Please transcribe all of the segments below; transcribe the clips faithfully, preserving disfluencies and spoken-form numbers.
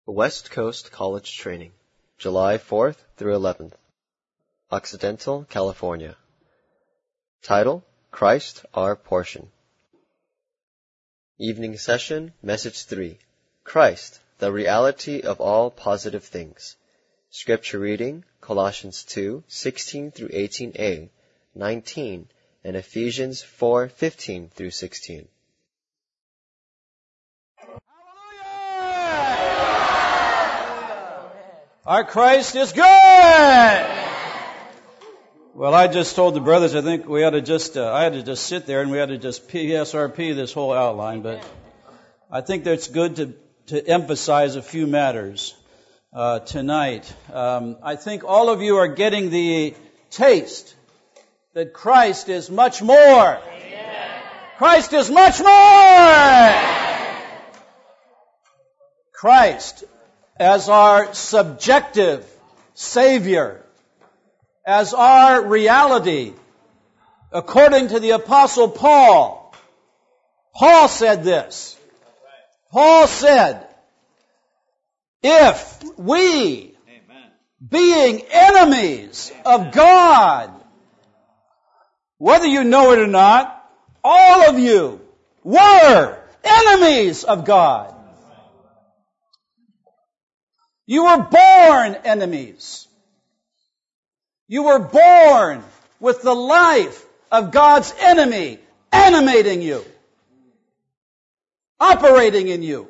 West Coast College Training, July fourth through eleventh, Occidental, California. Title, Christ Our Portion. Evening Session, Message three, Christ, the Reality of All Positive Things. Scripture reading, Colossians two, sixteen through eighteen a, nineteen, and Ephesians four, fifteen through sixteen. Our Christ is good! Well, I just told the brothers I think we ought to just, uh, I had to just sit there and we had to just P S R P this whole outline, but I think that it's good to, to emphasize a few matters uh, tonight. Um, I think all of you are getting the taste that Christ is much more. Amen. Christ is much more! Amen. Christ as our subjective Savior, as our reality, according to the Apostle Paul. Paul said this. Paul said, if we, being enemies of God, whether you know it or not, all of you were enemies of God. You were born enemies. You were born with the life of God's enemy animating you, operating in you.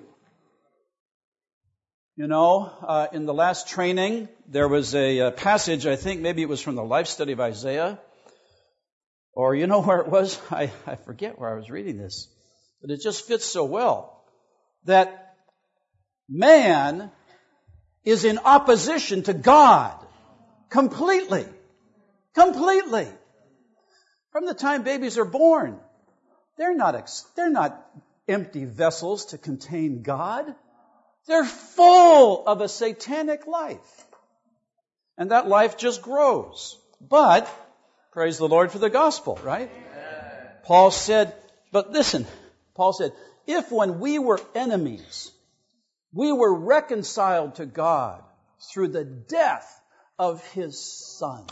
You know, uh, in the last training, there was a, a passage, I think maybe it was from the life study of Isaiah, or you know where it was? I, I forget where I was reading this, but it just fits so well, that man is in opposition to God. Completely. Completely. From the time babies are born, they're not, ex- they're not empty vessels to contain God. They're full of a satanic life. And that life just grows. But, praise the Lord for the gospel, right? Amen. Paul said, but listen, Paul said, if when we were enemies, we were reconciled to God through the death of His Son.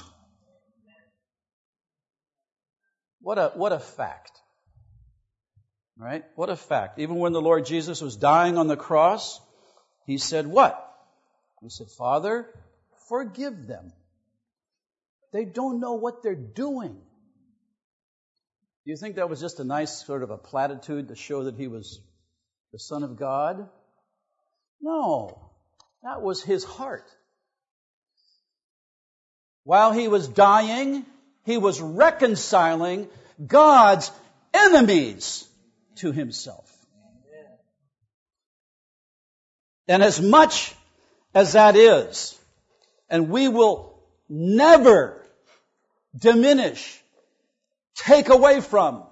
What a, what a fact. Right? What a fact. Even when the Lord Jesus was dying on the cross, He said what? He said, Father, forgive them. They don't know what they're doing. Do you think that was just a nice sort of a platitude to show that He was the Son of God? No, that was His heart. While He was dying, He was reconciling God's enemies to Himself. And as much as that is, and we will never diminish, take away from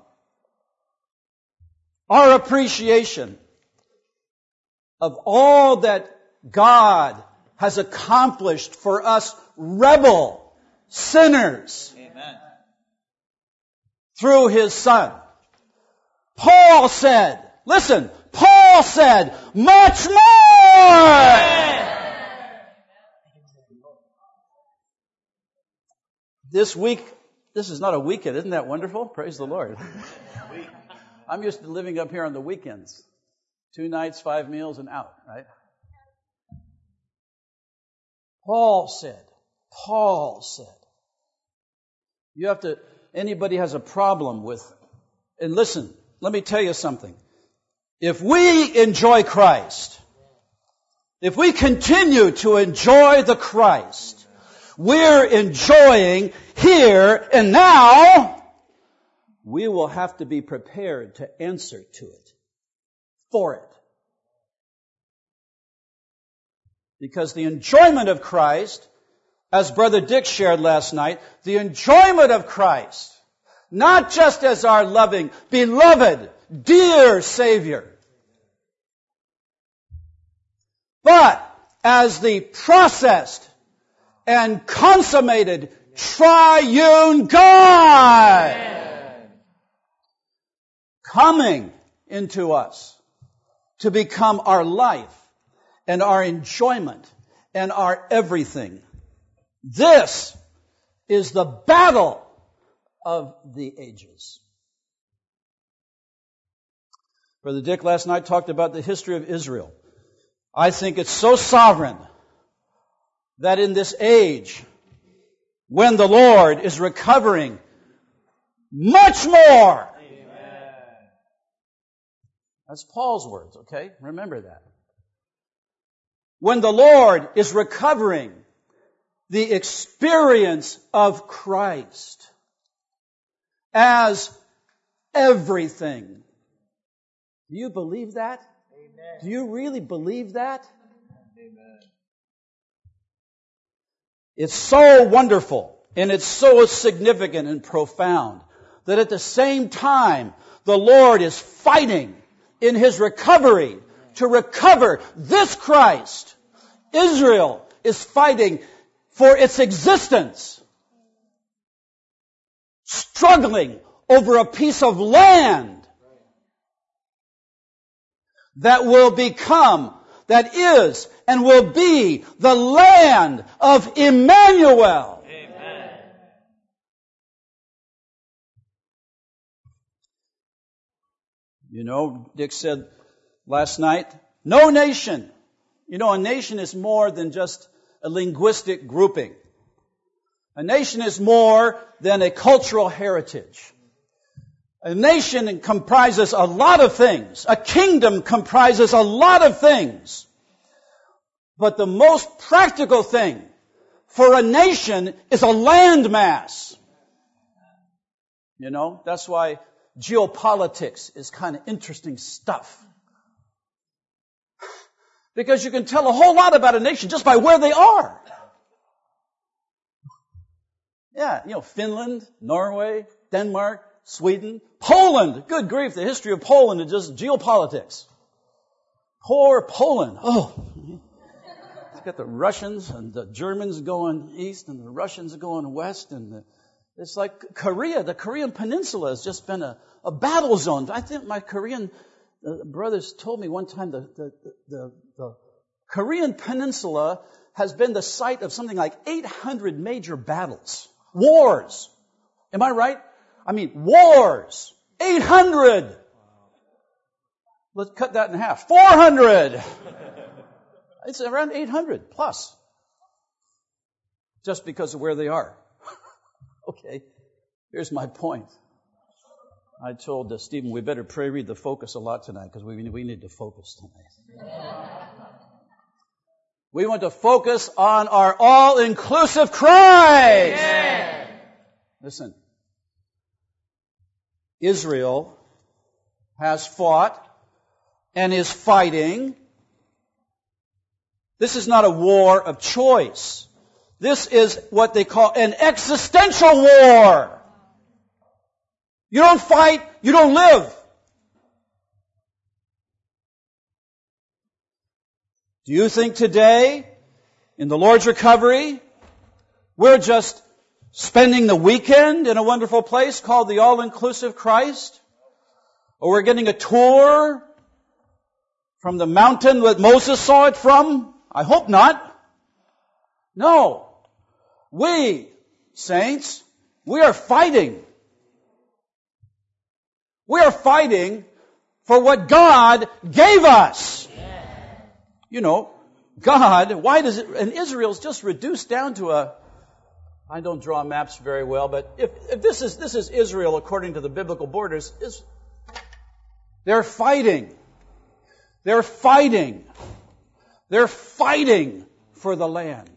our appreciation of all that God has accomplished for us rebel sinners. Amen. Through His Son. Paul said, listen, Paul said, much more! Amen. This week, this is not a weekend, isn't that wonderful? Praise the Lord. I'm used to living up here on the weekends. Two nights, five meals, and out, right? Paul said, Paul said, you have to, anybody has a problem with, and listen, let me tell you something. If we enjoy Christ, if we continue to enjoy the Christ, we're enjoying here and now, we will have to be prepared to answer to it. For it. Because the enjoyment of Christ, as Brother Dick shared last night, the enjoyment of Christ, not just as our loving, beloved, dear Savior, but as the processed and consummated triune God Amen. Coming into us to become our life and our enjoyment and our everything. This is the battle of the ages. Brother Dick last night talked about the history of Israel. I think it's so sovereign that in this age, when the Lord is recovering much more. Amen. That's Paul's words, okay? Remember that. When the Lord is recovering the experience of Christ as everything. Do you believe that? Amen. Do you really believe that? Amen. It's so wonderful and it's so significant and profound that at the same time the Lord is fighting in His recovery to recover this Christ. Israel is fighting for its existence, struggling over a piece of land that will become, that is and will be the land of Emmanuel. Amen. You know, Dick said last night, no nation. You know, a nation is more than just a linguistic grouping. A nation is more than a cultural heritage. A nation comprises a lot of things. A kingdom comprises a lot of things. But the most practical thing for a nation is a landmass. You know, that's why geopolitics is kind of interesting stuff. Because you can tell a whole lot about a nation just by where they are. Yeah, you know, Finland, Norway, Denmark, Sweden, Poland. Good grief, the history of Poland is just geopolitics. Poor Poland. Oh, it's got the Russians and the Germans going east and the Russians going west. And the, it's like Korea. The Korean Peninsula has just been a, a battle zone. I think my Korean uh, brothers told me one time the, the, the, the Korean Peninsula has been the site of something like eight hundred major battles. Wars. Am I right? I mean, wars. eight hundred. Let's cut that in half. four hundred. It's around eight hundred plus. Just because of where they are. Okay. Here's my point. I told uh, Stephen, we better pray, read the focus a lot tonight because we, we need to focus tonight. We want to focus on our all-inclusive Christ. Yeah. Listen. Israel has fought and is fighting. This is not a war of choice. This is what they call an existential war. You don't fight, you don't live. Do you think today, in the Lord's recovery, we're just spending the weekend in a wonderful place called the All-Inclusive Christ? Or we're getting a tour from the mountain that Moses saw it from? I hope not. No. We, saints, we are fighting. We are fighting for what God gave us. You know, God, why does it, and Israel's just reduced down to a, I don't draw maps very well, but if, if this is, this is Israel according to the biblical borders, is, they're fighting. They're fighting. They're fighting for the land.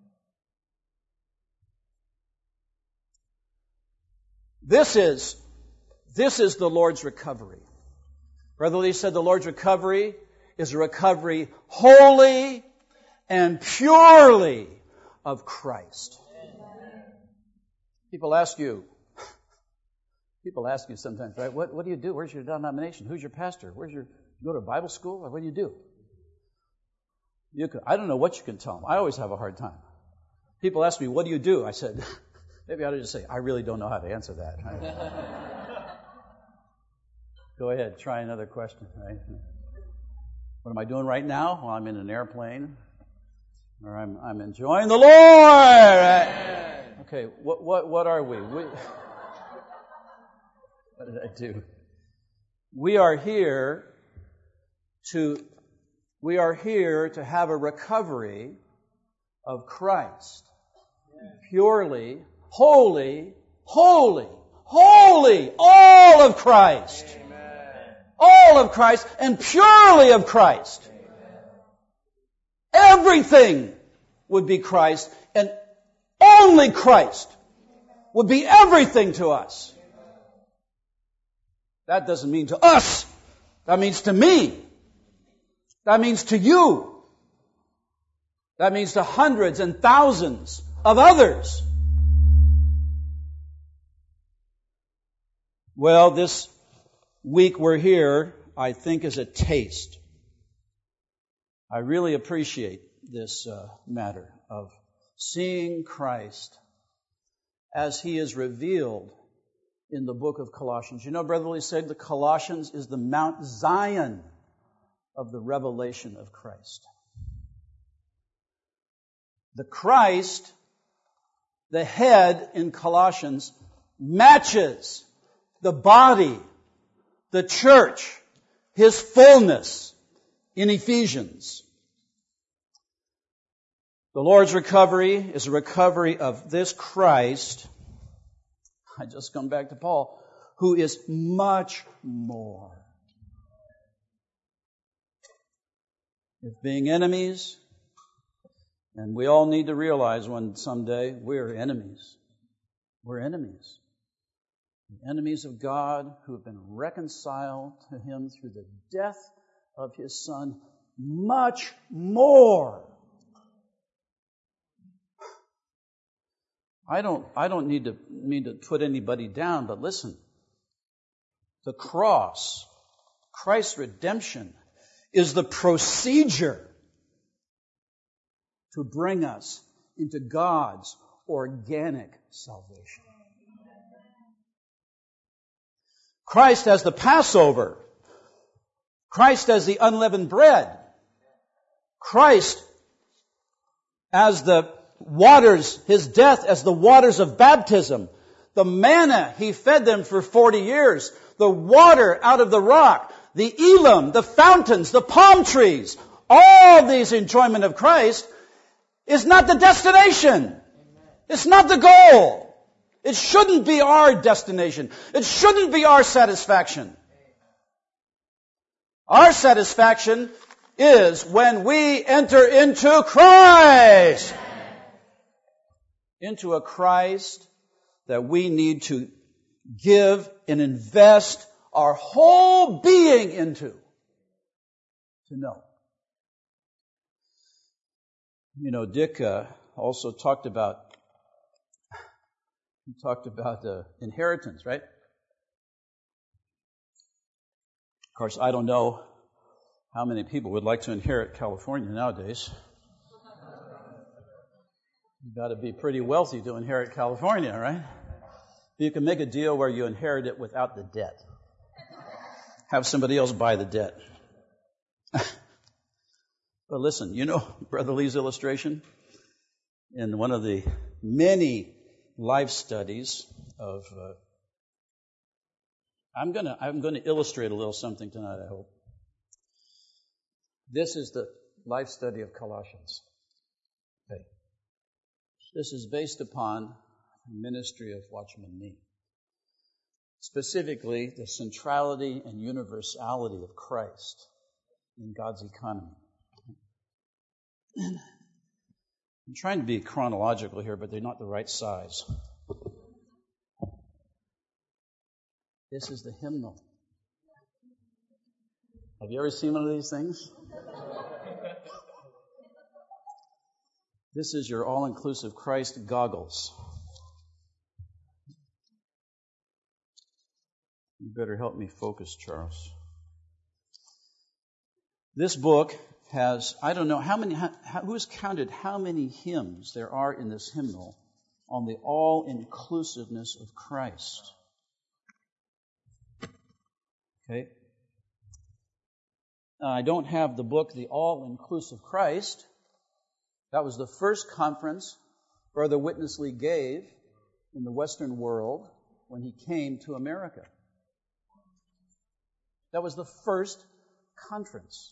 This is, this is the Lord's recovery. Brother Lee said the Lord's recovery is a recovery wholly and purely of Christ. People ask you, people ask you sometimes, right? What, what do you do? Where's your denomination? Who's your pastor? Where's your, you go to Bible school? What do you do? You can, I don't know what you can tell them. I always have a hard time. People ask me, what do you do? I said, maybe I ought to just say, I really don't know how to answer that. Right? Go ahead, try another question. Right? What am I doing right now? Well, I'm in an airplane, or I'm I'm enjoying the Lord. Okay, what what what are we? we what did I do? We are here to we are here to have a recovery of Christ. Purely, holy, holy, holy, all of Christ. All of Christ and purely of Christ. Everything would be Christ, and only Christ would be everything to us. That doesn't mean to us. That means to me. That means to you. That means to hundreds and thousands of others. Well, this week we're here, I think, is a taste. I really appreciate this uh, matter of seeing Christ as He is revealed in the book of Colossians. You know, Brother Lee said the Colossians is the Mount Zion of the revelation of Christ. The Christ, the head in Colossians, matches the body, the church, His fullness in Ephesians. The Lord's recovery is a recovery of this Christ. I just come back to Paul, who is much more. If being enemies, and we all need to realize one someday we're enemies. We're enemies. The enemies of God who have been reconciled to Him through the death of His Son, much more. I don't, I don't need to mean to put anybody down, but listen. The cross, Christ's redemption, is the procedure to bring us into God's organic salvation. Christ as the Passover. Christ as the unleavened bread. Christ as the waters, His death as the waters of baptism. The manna He fed them for forty years. The water out of the rock. The Elam, the fountains, the palm trees. All these enjoyment of Christ is not the destination. It's not the goal. It shouldn't be our destination. It shouldn't be our satisfaction. Our satisfaction is when we enter into Christ. Into a Christ that we need to give and invest our whole being into to know. You know, Dick uh, also talked about he talked about uh, inheritance, right? Of course, I don't know how many people would like to inherit California nowadays. You've got to be pretty wealthy to inherit California, right? You can make a deal where you inherit it without the debt. Have somebody else buy the debt. But listen, you know Brother Lee's illustration? In one of the many life studies of... Uh, I'm going to I'm going to illustrate a little something tonight, I hope. This is the life study of Colossians. Okay. This is based upon the ministry of Watchman Nee. Specifically, the centrality and universality of Christ in God's economy. I'm trying to be chronological here, but they're not the right size. This is the hymnal. Have you ever seen one of these things? This is your all-inclusive Christ goggles. You better help me focus, Charles. This book has, I don't know, how many, how, who's counted how many hymns there are in this hymnal on the all-inclusiveness of Christ? Okay? Uh, I don't have the book, The All-Inclusive Christ. That was the first conference Brother Witness Lee gave in the Western world when he came to America. That was the first conference.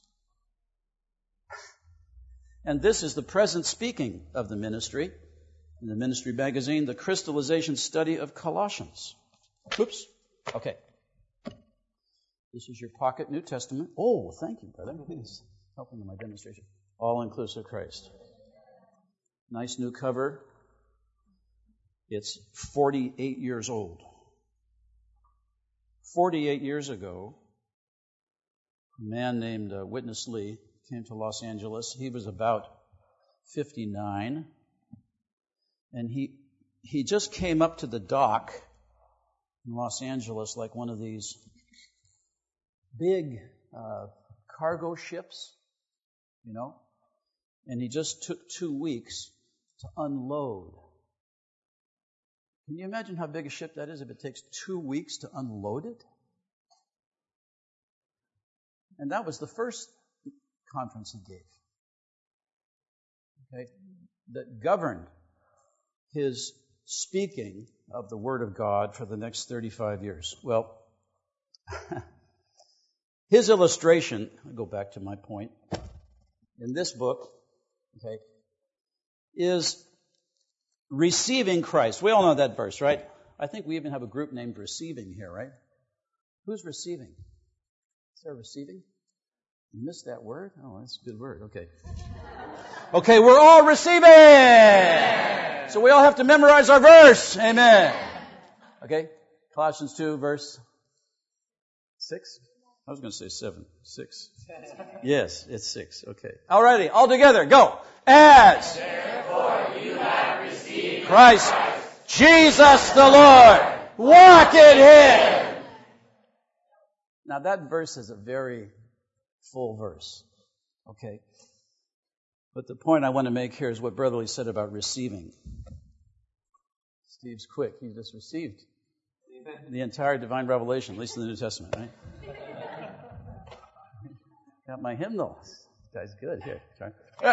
And this is the present speaking of the ministry in the ministry magazine, The Crystallization Study of Colossians. Oops. Okay. This is your pocket New Testament. Oh, thank you, brother. Please helping in my demonstration. All-Inclusive Christ. Nice new cover. It's forty-eight years old. forty-eight years ago, a man named uh, Witness Lee came to Los Angeles. He was about fifty-nine. And he he just came up to the dock in Los Angeles like one of these big uh, cargo ships, you know. And he just took two weeks to unload. Can you imagine how big a ship that is if it takes two weeks to unload it? And that was the first conference he gave, okay, that governed his speaking of the Word of God for the next thirty-five years. Well, his illustration, I'll go back to my point, in this book, okay, is receiving Christ. We all know that verse, right? I think we even have a group named Receiving here, right? Who's receiving? Is there receiving? You missed that word? Oh, that's a good word. Okay. Okay, we're all receiving! So we all have to memorize our verse. Amen. Okay? Colossians two, verse six? I was going to say seven. Six. Yes, it's six. Okay. Alrighty, all together, go. As therefore you have received Christ, Christ Jesus the Lord, walk in Him. Now that verse is a very full verse. Okay? But the point I want to make here is what Brother Lee said about receiving. Steve's quick. He just received the entire divine revelation, at least in the New Testament, right? Got my hymnal. This guy's good. Here, try.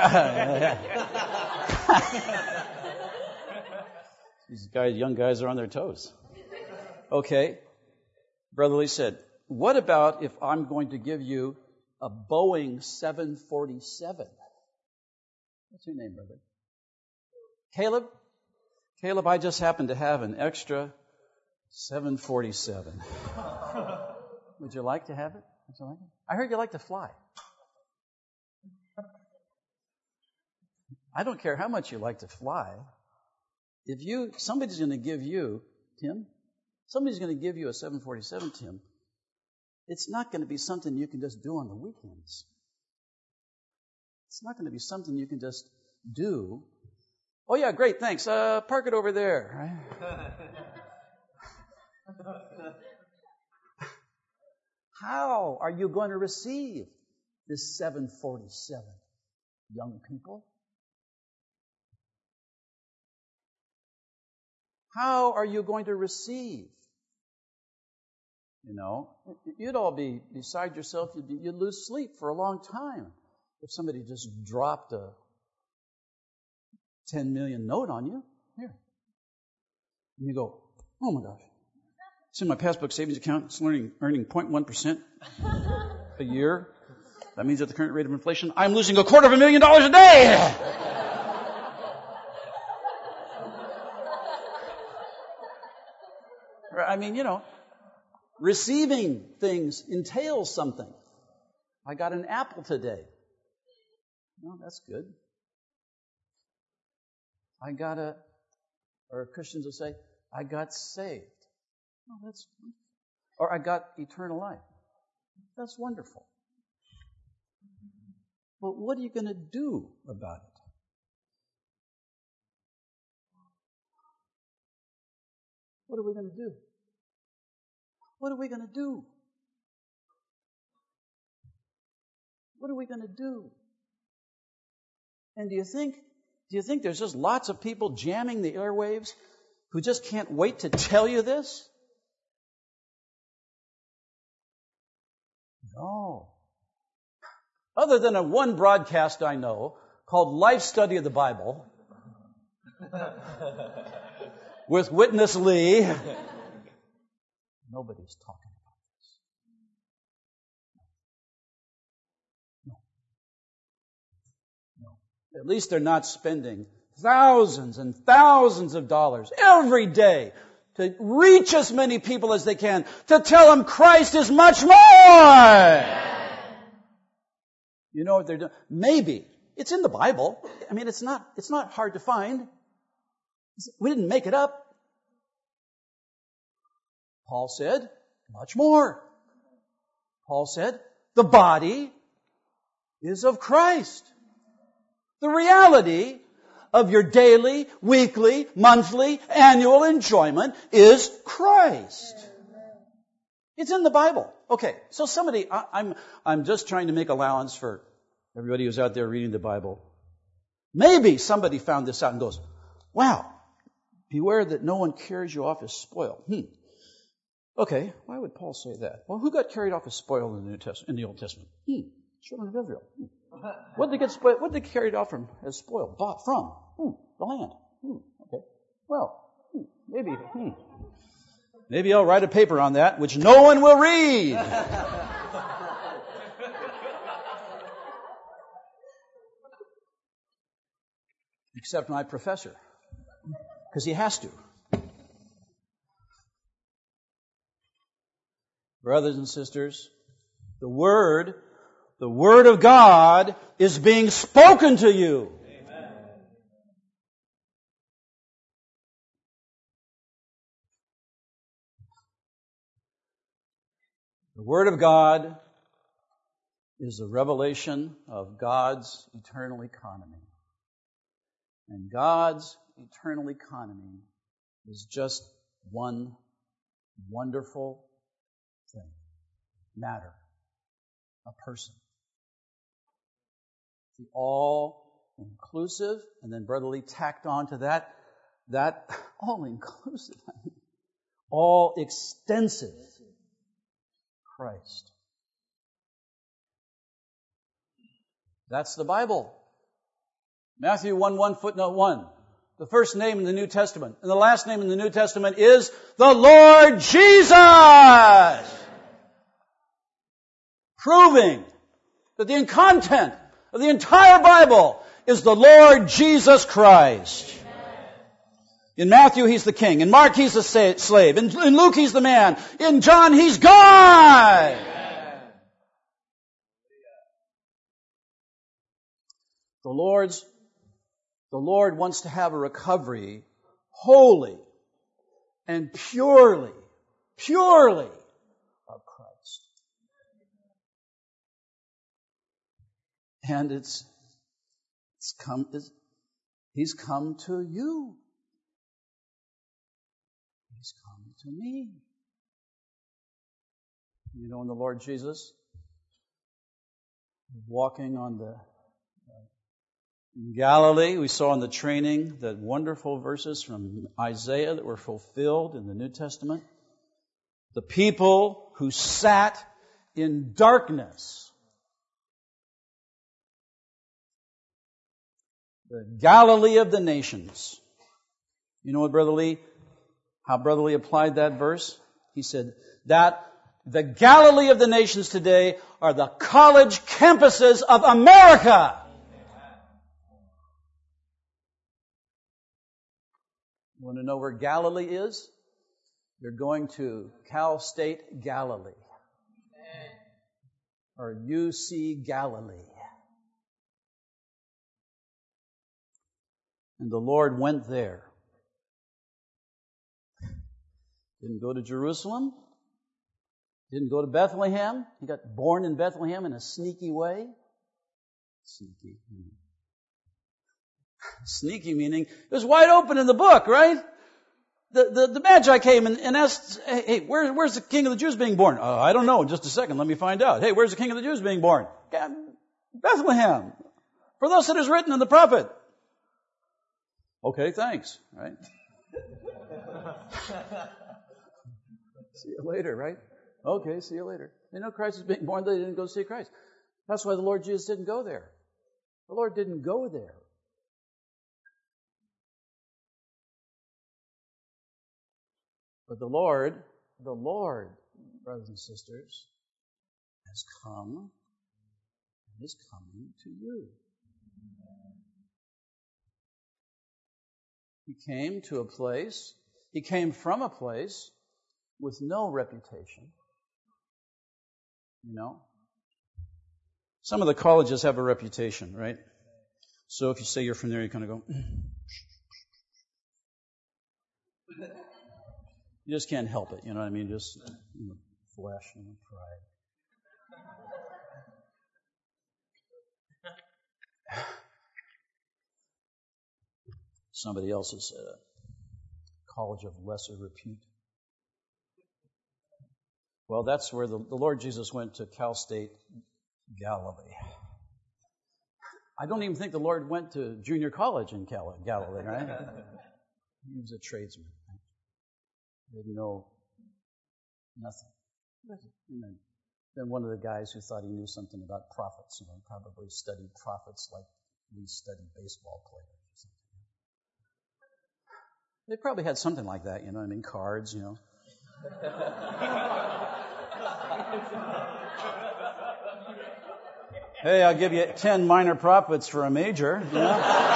These guys, young guys are on their toes. Okay. Brother Lee said, what about if I'm going to give you a Boeing seven forty-seven? What's your name, brother? Caleb? Caleb, I just happen to have an extra seven forty-seven. Would you like to have it? Would you like it? I heard you like to fly. I don't care how much you like to fly. If you, somebody's going to give you, Tim, somebody's going to give you a seven forty-seven, Tim, it's not going to be something you can just do on the weekends. It's not going to be something you can just do. Oh yeah, great, thanks. Uh, park it over there. Right? How are you going to receive this seven forty-seven, young people? How are you going to receive? You know, you'd all be beside yourself. You'd, be, you'd lose sleep for a long time if somebody just dropped a ten million note on you. Here. And you go, oh my gosh. It's in my passbook savings account. It's earning, earning zero point one percent a year. That means at the current rate of inflation, I'm losing a quarter of a million dollars a day. I mean, you know, receiving things entails something. I got an apple today. Well, that's good. I got a, or Christians will say, I got saved. Oh, that's wonderful. Or I got eternal life. That's wonderful. But what are you going to do about it? What are we going to do? What are we going to do? What are we going to do? And do you think, do you think there's just lots of people jamming the airwaves who just can't wait to tell you this? No. other than a one broadcast I know called Life Study of the Bible with Witness Lee, nobody's talking about this. No. No. At least they're not spending thousands and thousands of dollars every day to reach as many people as they can, to tell them Christ is much more. You know what they're doing? Maybe. It's in the Bible. I mean, it's not, it's not hard to find. We didn't make it up. Paul said, much more. Paul said, the body is of Christ. The reality of your daily, weekly, monthly, annual enjoyment is Christ. It's in the Bible. Okay, so somebody, I, I'm, I'm just trying to make allowance for everybody who's out there reading the Bible. Maybe somebody found this out and goes, wow, beware that no one carries you off as spoil. Hmm. Okay, why would Paul say that? Well, who got carried off as spoil in the New Testament, in the Old Testament? Hmm. Children of Israel. Hmm. What did they get spoiled? What did they carried off from as spoiled? Bought from? Hmm. The land. Hmm. Okay. Well, hmm. maybe. Hmm. Maybe I'll write a paper on that, which no one will read. Except my professor. Because he has to. Brothers and sisters, the Word, the Word of God is being spoken to you. Amen. The Word of God is a revelation of God's eternal economy. And God's eternal economy is just one wonderful thing, matter, a person. The all-inclusive, and then Brother Lee tacked on to that, that all-inclusive, all-extensive Christ. That's the Bible. Matthew one one, footnote one. The first name in the New Testament and the last name in the New Testament is the Lord Jesus. Proving that the content of the entire Bible is the Lord Jesus Christ. In Matthew, He's the king. In Mark, He's the slave. In, in Luke, He's the man. In John, He's God. The Lord's, the Lord wants to have a recovery wholly and purely, purely of Christ. And it's, it's come, it's, He's come to you. He's come to me. You know, when the Lord Jesus was walking on the in Galilee, we saw in the training the wonderful verses from Isaiah that were fulfilled in the New Testament. The people who sat in darkness. The Galilee of the nations. You know what, Brother Lee? How Brother Lee applied that verse? He said that the Galilee of the nations today are the college campuses of America. You want to know where Galilee is? You're going to Cal State Galilee. Or U C Galilee. And the Lord went there. Didn't go to Jerusalem. Didn't go to Bethlehem. He got born in Bethlehem in a sneaky way. Sneaky. Sneaky meaning it was wide open in the book, right? The the, the Magi came and, and asked, hey, hey where, where's the King of the Jews being born? Uh, I don't know. Just a second. Let me find out. Hey, where's the King of the Jews being born? Bethlehem. For thus it is written in the prophet. Okay, thanks. Right? See you later, right? Okay, see you later. They know Christ is being born. They didn't go see Christ. That's why the Lord Jesus didn't go there. The Lord didn't go there. But the Lord, the Lord, brothers and sisters, has come and is coming to you. He came to a place, he came from a place with no reputation. You know? Some of the colleges have a reputation, right? So if you say you're from there, you kind of go, you just can't help it, you know what I mean? Just, you know, flesh and pride. Somebody else's uh, college of lesser repute. Well, that's where the, the Lord Jesus went to Cal State, Galilee. I don't even think the Lord went to junior college in Cal- Galilee, right? He was a tradesman. Didn't know nothing. And then, then one of the guys who thought he knew something about prophets, you know, probably studied prophets like we study baseball players or something. They probably had something like that, you know what I mean? Cards, you know. Hey, I'll give you ten minor prophets for a major, you know.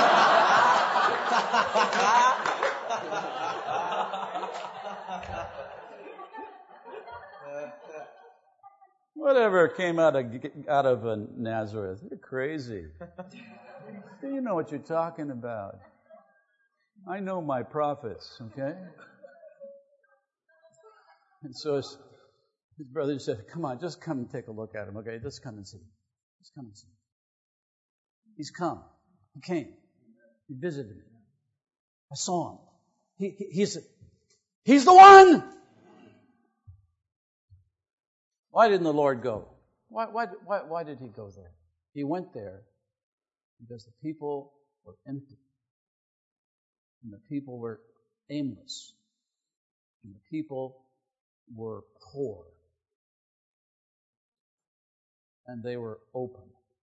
Whatever came out of out of uh, Nazareth. You're crazy. You know what you're talking about. I know my prophets, okay? And so his, his brother said, come on, just come and take a look at him, okay? Just come and see. Just come and see. He's come. He came. He visited me. I saw him. He, he, he's, he's the one! Why didn't the Lord go? Why, why, why, why did he go there? He went there because the people were empty. And the people were aimless. And the people were poor. And they were open.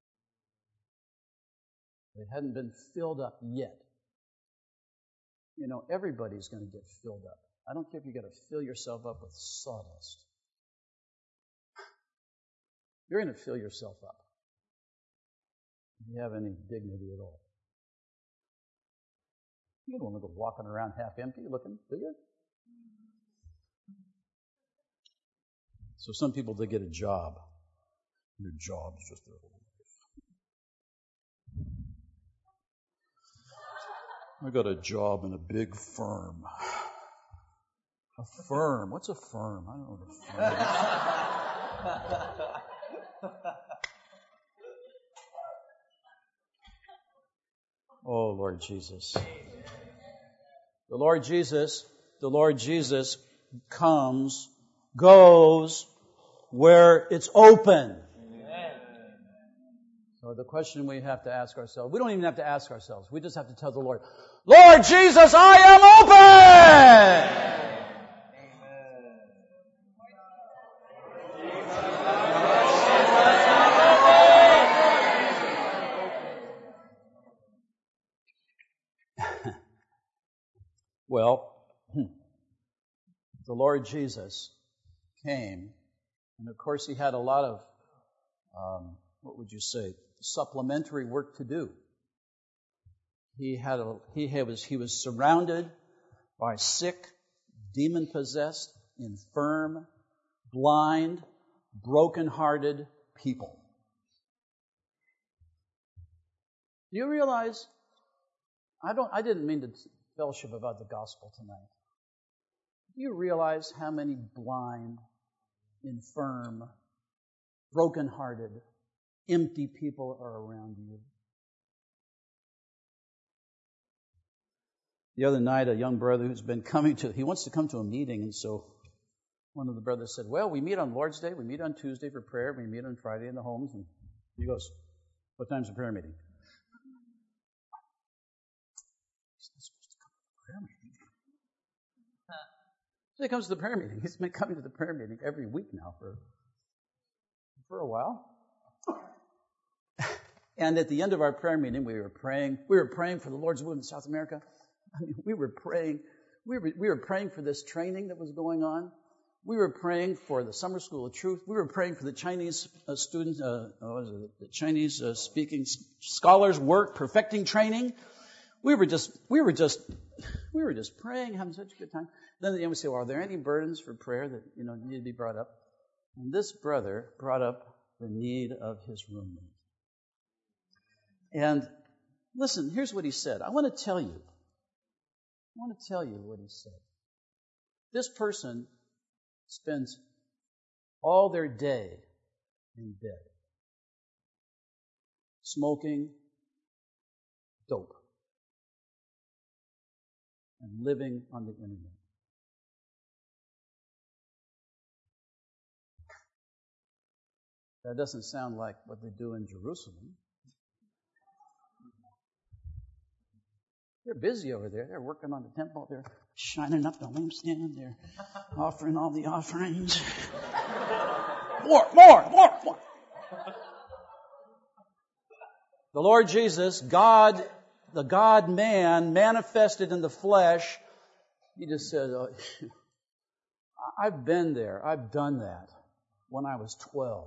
They hadn't been filled up yet. You know, everybody's going to get filled up. I don't care if you got to fill yourself up with sawdust. You're going to fill yourself up if you have any dignity at all. You don't want to go walking around half empty looking, do you? So some people, they get a job. Their job is just their whole life. I got a job in a big firm. A firm? What's a firm? I don't know what a firm is. Oh, Lord Jesus. The Lord Jesus, the Lord Jesus comes, goes where it's open. Amen. So the question we have to ask ourselves, we don't even have to ask ourselves, we just have to tell the Lord, Lord Jesus, I am open! Well, the Lord Jesus came, and of course he had a lot of, um, what would you say, supplementary work to do. He had a, he had, was he was surrounded by sick, demon-possessed, infirm, blind, broken-hearted people. Do you realize? I don't. I didn't mean to fellowship about the gospel tonight. Do you realize how many blind, infirm, broken-hearted, empty people are around you? The other night, a young brother who's been coming to, he wants to come to a meeting, and so one of the brothers said, well, we meet on Lord's Day, we meet on Tuesday for prayer, we meet on Friday in the homes, and he goes, what time's the prayer meeting? He's not supposed to come to the prayer meeting. So he comes to the prayer meeting. He's been coming to the prayer meeting every week now for, for a while. And at the end of our prayer meeting, we were praying. We were praying for the Lord's will in South America. I mean, we were praying. We were, we were praying for this training that was going on. We were praying for the Summer School of Truth. We were praying for the Chinese uh, students, uh, what is it, the Chinese uh, speaking scholars work perfecting training. We were just, we were just, we were just praying, having such a good time. Then at the end we say, well, are there any burdens for prayer that, you know, need to be brought up? And this brother brought up the need of his roommate. And listen, here's what he said. I want to tell you. I want to tell you what he said. This person spends all their day in bed, smoking dope and living on the internet. That doesn't sound like what they do in Jerusalem. They're busy over there. They're working on the temple. They're shining up the lampstand. They're offering all the offerings. More, more, more, more. The Lord Jesus, God, the God-man manifested in the flesh, he just said, oh, I've been there. I've done that when I was twelve.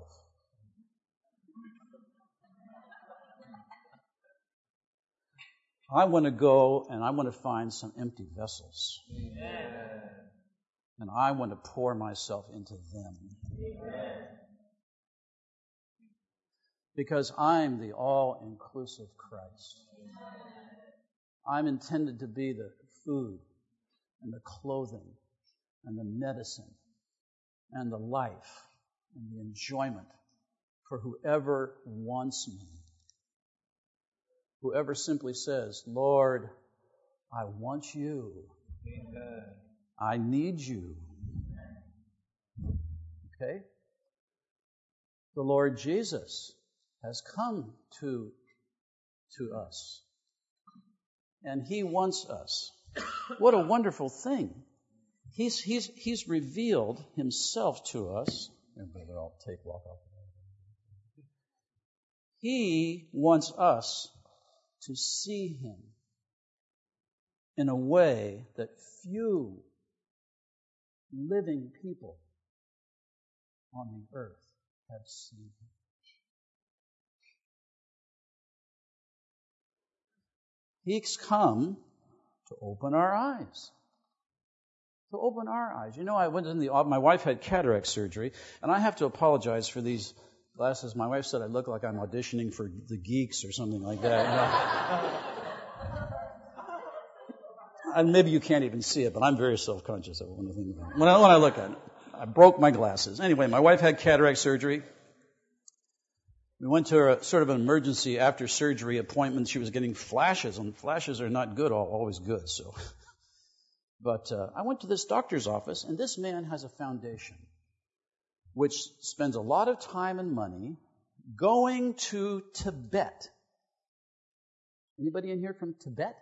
I want to go and I want to find some empty vessels. Amen. And I want to pour myself into them. Amen. Because I'm the all-inclusive Christ. Amen. I'm intended to be the food and the clothing and the medicine and the life and the enjoyment for whoever wants me. Whoever simply says, Lord, I want you. Amen. I need you. Okay? The Lord Jesus has come to, to us. And He wants us. What a wonderful thing. He's, he's, he's revealed Himself to us. Everybody, I'll take walk off. He wants us to see Him in a way that few living people on the earth have seen Him. He's come to open our eyes. To open our eyes. You know, I went in the, my wife had cataract surgery, and I have to apologize for these glasses. My wife said I look like I'm auditioning for the Geeks or something like that. You know? And maybe you can't even see it, but I'm very self-conscious of when I think about it. When I, when I look at it, I broke my glasses. Anyway, my wife had cataract surgery. We went to a sort of an emergency after surgery appointment. She was getting flashes, and flashes are not good, always good. So, but uh, I went to this doctor's office, and this man has a foundation which spends a lot of time and money going to Tibet. Anybody in here from Tibet?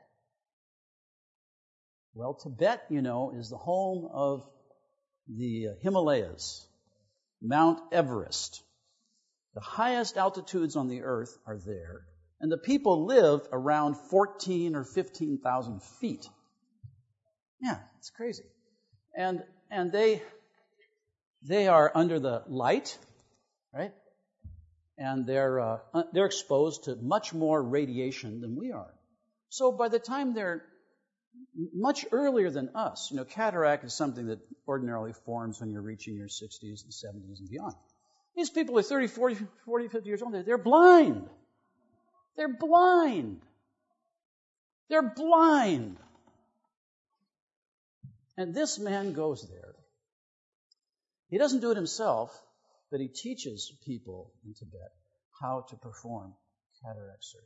Well, Tibet, you know, is the home of the Himalayas, Mount Everest. The highest altitudes on the earth are there, and the people live around fourteen or fifteen thousand feet. Yeah, it's crazy. And and they they are under the light, right? And they're uh, they're exposed to much more radiation than we are. So by the time they're much earlier than us, you know, cataract is something that ordinarily forms when you're reaching your sixties and seventies and beyond. These people are thirty, forty, forty, fifty years old. They're blind. They're blind. They're blind. And this man goes there. He doesn't do it himself, but he teaches people in Tibet how to perform cataract surgery.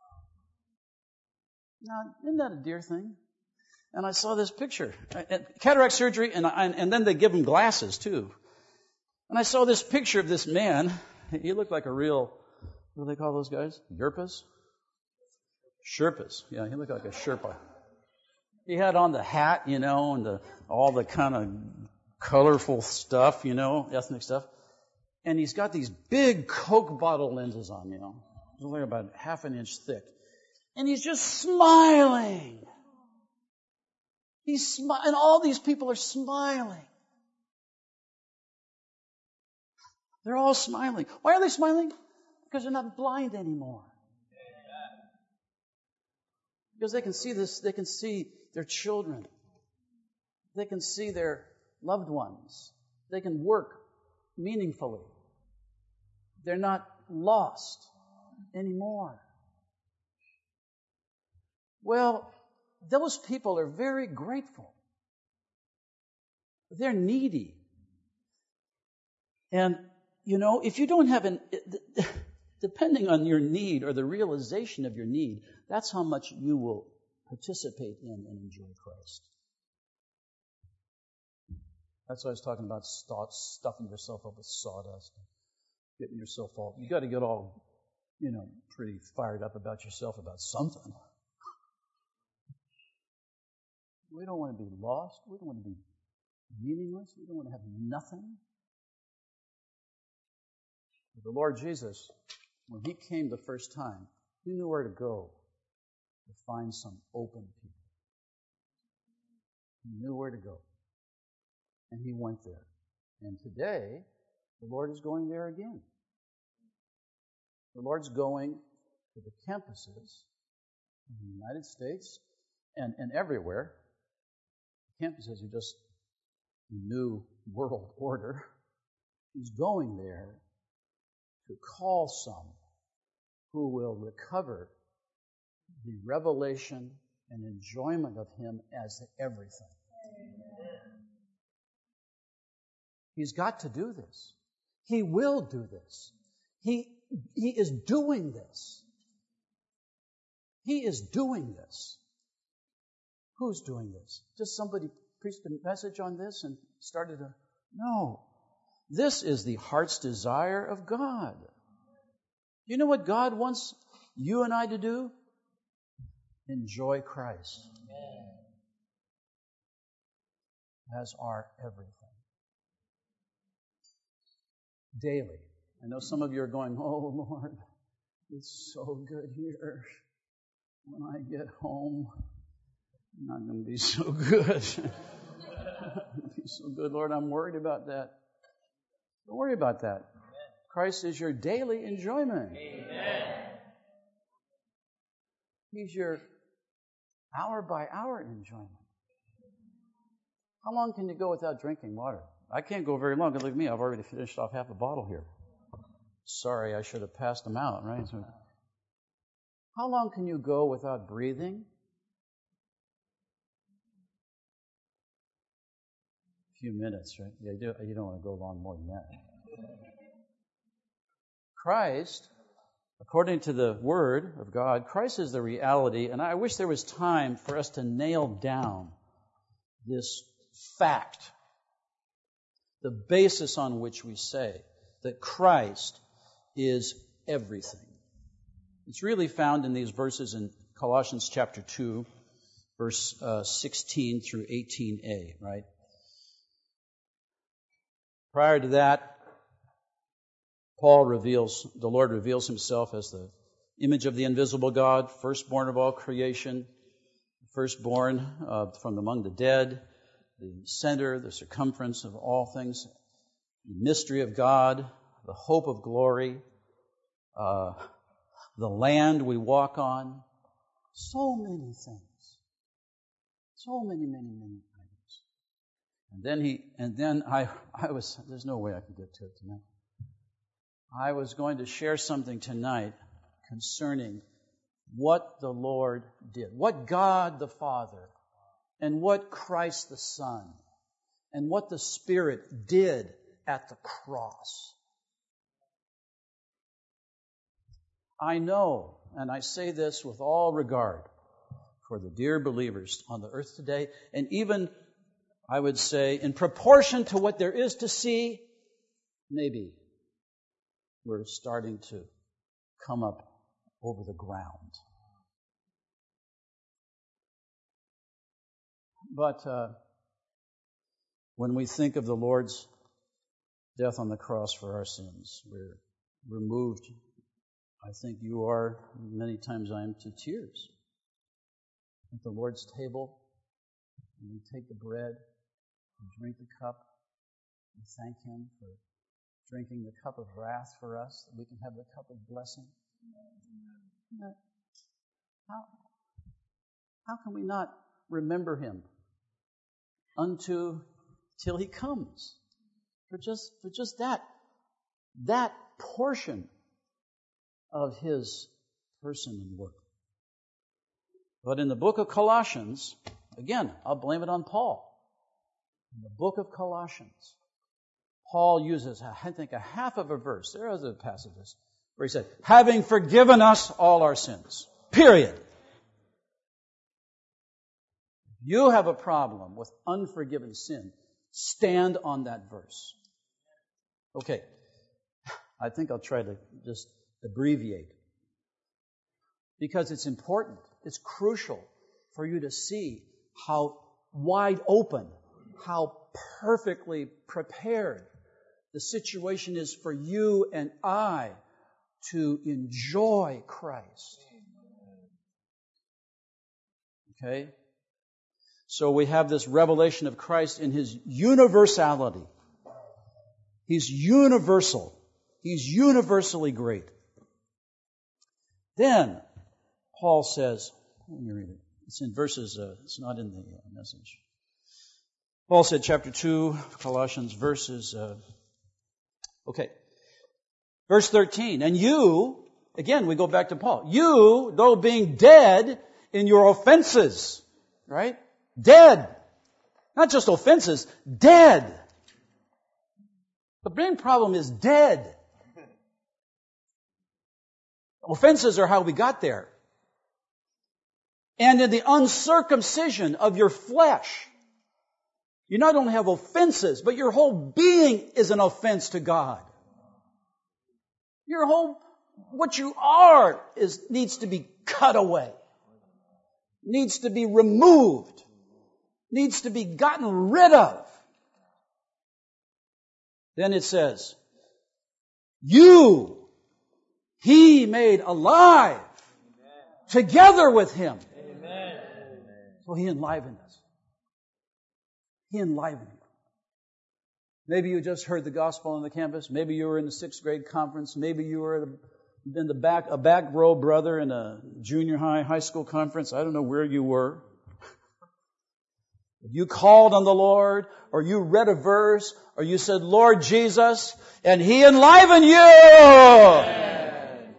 Now, isn't that a dear thing? And I saw this picture. Cataract surgery, and, and, and then they give him glasses, too. And I saw this picture of this man. He looked like a real, what do they call those guys? Yerpas? Sherpas. Yeah, he looked like a Sherpa. He had on the hat, you know, and the, all the kind of colorful stuff, you know, ethnic stuff. And he's got these big Coke bottle lenses on, you know. It's only about half an inch thick. And he's just smiling. He's smi- and all these people are smiling. They're all smiling. Why are they smiling? Because they're not blind anymore. Because they can see this, they can see their children. They can see their loved ones. They can work meaningfully. They're not lost anymore. Well, those people are very grateful. They're needy. And, you know, if you don't have an, depending on your need or the realization of your need, that's how much you will participate in and enjoy Christ. That's what I was talking about, stuffing yourself up with sawdust, getting yourself all, you got to get all, you know, pretty fired up about yourself about something. We don't want to be lost. We don't want to be meaningless. We don't want to have nothing. But the Lord Jesus, when He came the first time, He knew where to go to find some open people. He knew where to go. And He went there. And today, the Lord is going there again. The Lord's going to the campuses in the United States and, and everywhere. Campuses are just the new world order. He's going there to call some who will recover the revelation and enjoyment of Him as everything. He's got to do this. He will do this. He, he is doing this. He is doing this. Who's doing this? Just somebody preached a message on this and started a... No. This is the heart's desire of God. You know what God wants you and I to do? Enjoy Christ as our everything. Daily. I know some of you are going, oh Lord, it's so good here. When I get home, it's not going to be so good. It's not going to be so good, Lord. I'm worried about that. Don't worry about that. Christ is your daily enjoyment. Amen. He's your hour by hour enjoyment. How long can you go without drinking water? I can't go very long. Look at me. I've already finished off half a bottle here. Sorry, I should have passed them out, right? So, how long can you go without breathing? A few minutes, right? Yeah, you, do, you don't want to go long more than that. Christ, according to the Word of God, Christ is the reality, and I wish there was time for us to nail down this fact, the basis on which we say that Christ is everything. It's really found in these verses in Colossians chapter two, verse uh, sixteen through eighteen a, right? Prior to that, Paul reveals, the Lord reveals Himself as the image of the invisible God, firstborn of all creation, firstborn uh, from among the dead, the center, the circumference of all things, the mystery of God, the hope of glory, uh, the land we walk on. So many things. So many, many, many items. And then he, and then I, I was, there's no way I can get to it tonight. I was going to share something tonight concerning what the Lord did, what God the Father and what Christ the Son and what the Spirit did at the cross. I know, and I say this with all regard for the dear believers on the earth today, and even, I would say, in proportion to what there is to see, maybe we're starting to come up over the ground. But uh, when we think of the Lord's death on the cross for our sins, we're removed I think you are, many times I am, to tears. At the Lord's table, and we take the bread, and drink the cup, and thank Him for drinking the cup of wrath for us, that we can have the cup of blessing. How, how can we not remember Him unto till He comes? For just for just that that portion of His person and work. But in the book of Colossians, again, I'll blame it on Paul. In the book of Colossians, Paul uses, I think, a half of a verse. There are other passages where he said, having forgiven us all our sins. Period. You have a problem with unforgiven sin. Stand on that verse. Okay. I think I'll try to just abbreviate. Because it's important. It's crucial for you to see how wide open, how perfectly prepared the situation is for you and I to enjoy Christ. Okay? So we have this revelation of Christ in His universality. He's universal. He's universally great. Then, Paul says, let me read it. It's in verses, uh, it's not in the uh, message. Paul said, chapter two, Colossians, verses, uh, okay. Verse thirteen, and you, again, we go back to Paul. You, though being dead in your offenses, right? Dead. Not just offenses, dead. The main problem is dead. Offenses are how we got there. And in the uncircumcision of your flesh, you not only have offenses, but your whole being is an offense to God. Your whole, what you are, is needs to be cut away. Needs to be removed. Needs to be gotten rid of. Then it says, you, He made alive together with Him. Amen. So He enlivened us. He enlivened you. Maybe you just heard the gospel on the campus. Maybe you were in the sixth grade conference. Maybe you were in the back, a back row brother in a junior high, high school conference. I don't know where you were. You called on the Lord, or you read a verse, or you said, Lord Jesus, and He enlivened you. Amen.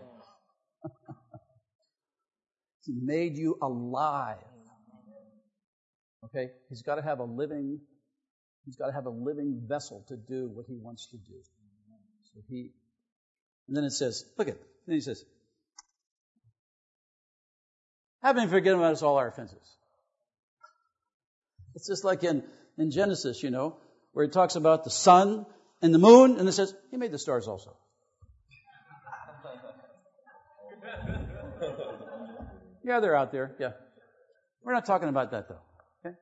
He made you alive. Okay? He's got to have a living, He's got to have a living vessel to do what He wants to do. So He, and then it says, look at, then He says, having forgiven us all our offenses. It's just like in, in Genesis, you know, where it talks about the sun and the moon, and it says, He made the stars also. Yeah, they're out there, yeah. We're not talking about that, though, okay?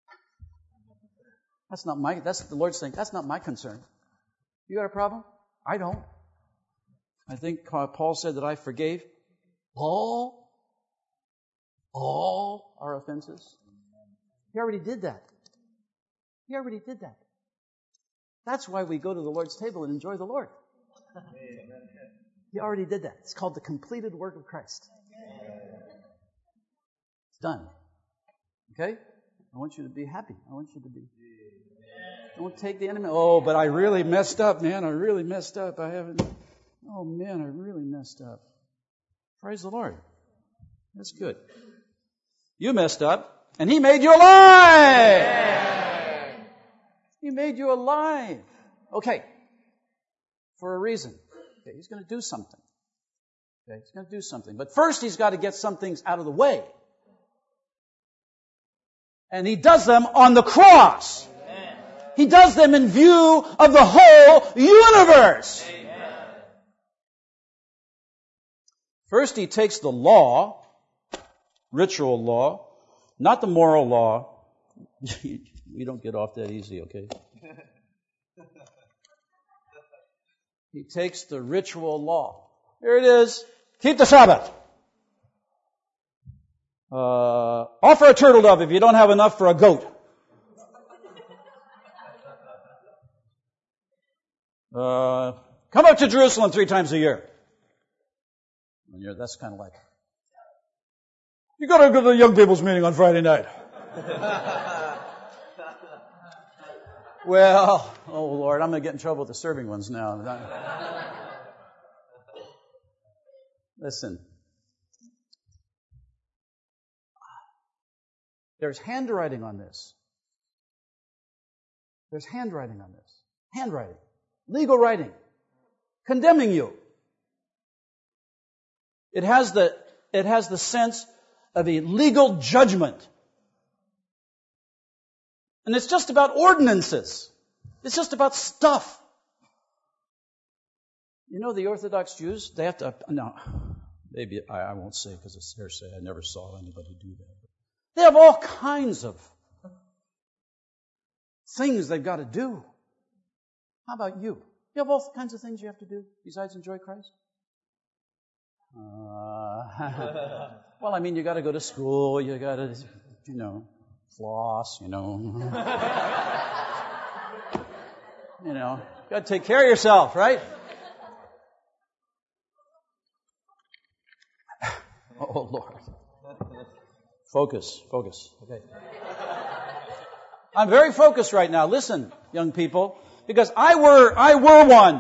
That's not my, that's the Lord's thing. That's not my concern. You got a problem? I don't. I think Paul said that I forgave all, all our offenses. He already did that. He already did that. That's why we go to the Lord's table and enjoy the Lord. He already did that. It's called the completed work of Christ. It's done. Okay? I want you to be happy. I want you to be. Don't take the enemy. Oh, but I really messed up, man. I really messed up. I haven't. Oh, man, I really messed up. Praise the Lord. That's good. You messed up. And He made you alive! Yeah. He made you alive. Okay. For a reason. Okay, He's going to do something. Okay, He's going to do something. But first He's got to get some things out of the way. And He does them on the cross. Amen. He does them in view of the whole universe. Amen. First He takes the law, ritual law, not the moral law. We don't get off that easy, okay? He takes the ritual law. Here it is. Keep the Sabbath. Uh, offer a turtle dove if you don't have enough for a goat. Uh, come up to Jerusalem three times a year. And you're, that's kind of like, you got to go to the young people's meeting on Friday night. Well, oh Lord, I'm going to get in trouble with the serving ones now. Listen. There's handwriting on this. There's handwriting on this. Handwriting. Legal writing. Condemning you. It has the, it has the sense of a legal judgment. And it's just about ordinances. It's just about stuff. You know, the Orthodox Jews, they have to, no, maybe I, I won't say because it's hearsay. I never saw anybody do that. They have all kinds of things they've got to do. How about you? You have all kinds of things you have to do besides enjoy Christ? Uh, well, I mean, you got to go to school. You got to, you know, floss, you know. You know, you got to take care of yourself, right? Oh, Lord. Focus, focus. Okay. I'm very focused right now. Listen, young people, because I were, I were one.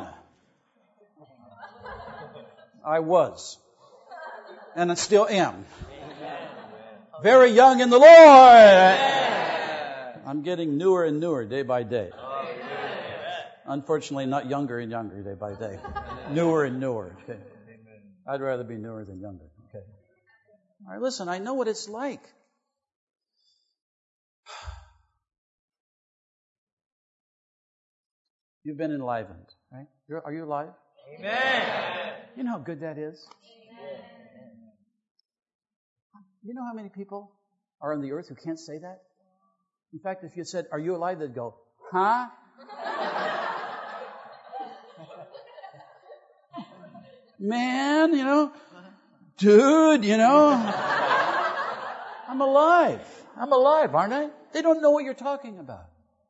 I was. And I still am. Very young in the Lord. I'm getting newer and newer day by day. Unfortunately, not younger and younger day by day. Newer and newer. Okay. I'd rather be newer than younger. Okay. All right, listen, I know what it's like. You've been enlivened, right? You're, are you alive? Amen. You know how good that is? You know how many people are on the earth who can't say that? In fact, if you said, are you alive? They'd go, huh? Man, you know, dude, you know, I'm alive. I'm alive, aren't I? They don't know what you're talking about.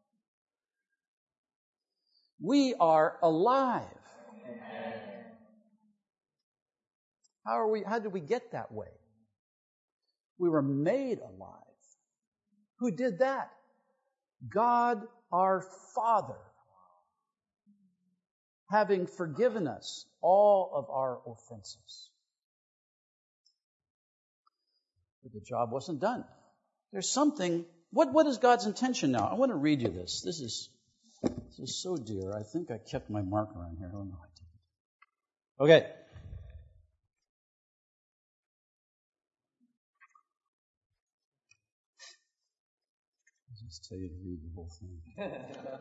We are alive. How are we, how did we get that way? We were made alive. Who did that? God our Father, having forgiven us all of our offenses. But the job wasn't done. There's something, what, what is God's intention now? I want to read you this. This is, this is so dear. I think I kept my marker on here. Oh no, I didn't. Okay. I'll just tell you to read the whole thing.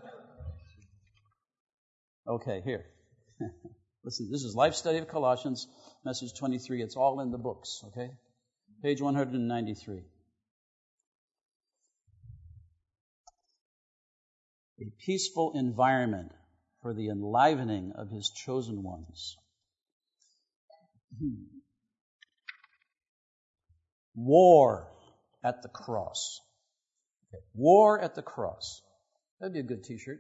Okay, here. Listen, this is Life Study of Colossians, message twenty-three. It's all in the books, okay? Page one hundred ninety-three. A peaceful environment for the enlivening of His chosen ones. Hmm. War at the cross. Okay. War at the cross. That'd be a good t-shirt.